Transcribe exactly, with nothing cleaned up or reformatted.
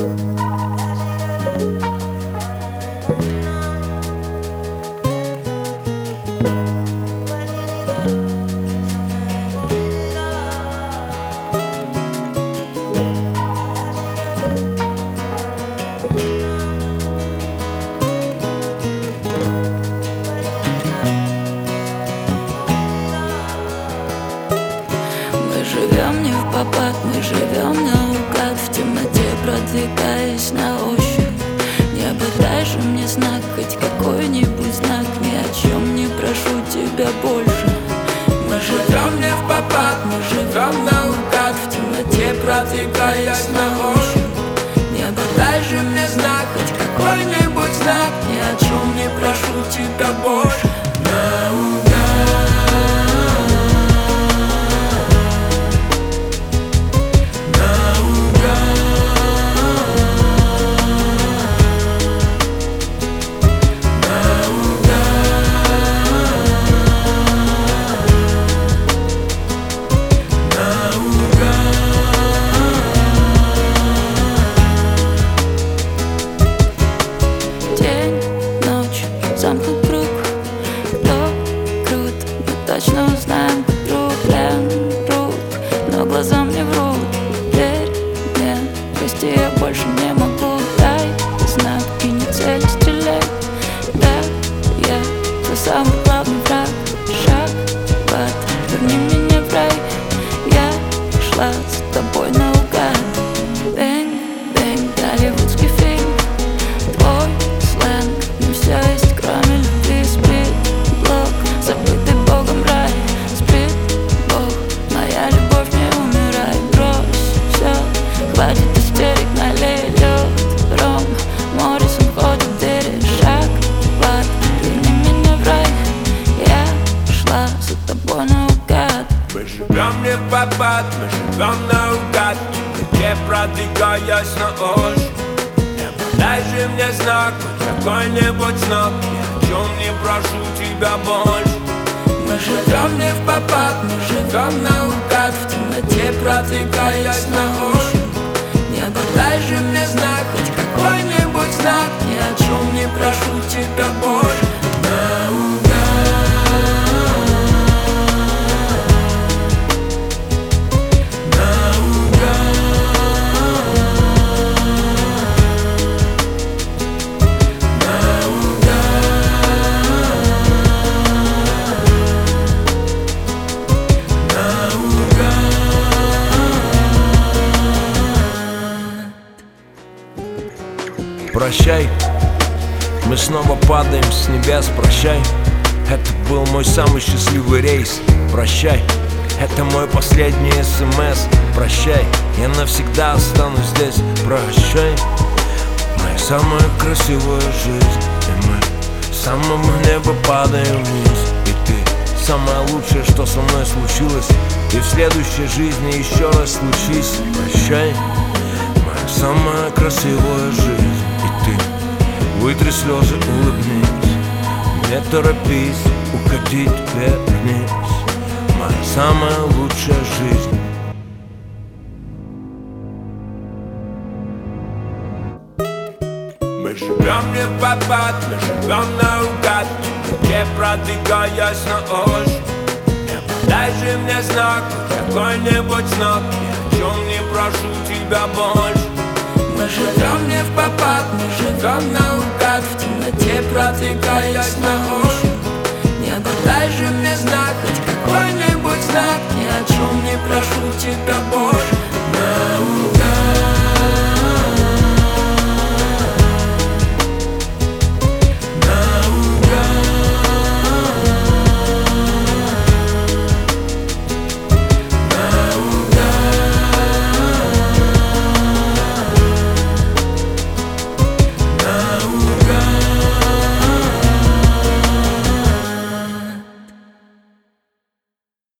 Живем не в попад, мы живем наугад, в темноте продвигаясь на ощупь. Небо, дай же мне знак, хоть какой-нибудь знак, ни о чем не прошу тебя больше. Мы живем не в попад, мы живем наугад, в темноте продвигаясь на ощупь. Небо, дай же мне знак, хоть какой-нибудь знак, ни о чем не прошу тебя больше. Наугад. Замкнут круг, то круто, мы точно узнаем друг плен рук, но глаза мне врут. Верь мне, прости, я больше не могу. Дай знак и не цель, стреляй. Да, я твой самый главный враг. Шаг в ад, верни меня в рай. Я шла с тобой наугад. Бэнг, бэнг, голливудский фильм. Твой сленг, не все есть кроме любви. Сплит блок, забытый Богом рай. Сплит Бог, моя любовь, не умирай. Брось все, хватит истерик, налей лед. Ром, Моррисон входит в двери. Шаг в ад, верни меня в рай. Я шла за тобой наугад. Мы живем не в попад, мы живем наугад, где продвигаясь на ощупь. Дай же мне знак, хоть какой-нибудь знак, ни о чем не прошу тебя больше. Мы живем не в попад, мы живем наугад, в темноте продвигаясь на ощупь. Небо, дай же мне знак, хоть какой-нибудь знак, ни о чем не прошу тебя больше. Наугад. Прощай, мы снова падаем с небес. Прощай, это был мой самый счастливый рейс. Прощай, это мой последний смс. Прощай, я навсегда останусь здесь. Прощай, моя самая красивая жизнь. И мы с самого неба падаем вниз. И ты самое лучшее, что со мной случилось. И в следующей жизни еще раз случись. Прощай, моя самая красивая жизнь. Вытри слезы, улыбнись, не торопись уходить вверх-вниз. Моя самая лучшая жизнь. Мы живем не в попад, мы живем наугад, где продвигаясь на ощупь. Дай же мне знак, хоть какой-нибудь знак, ни о чем не прошу тебя больше. Мы живем не в попад, мы живем наугад, в темноте продвигаясь на ощупь. Небо, дай же мне знак, хоть какой-нибудь знак, ни о чем не прошу тебя больше.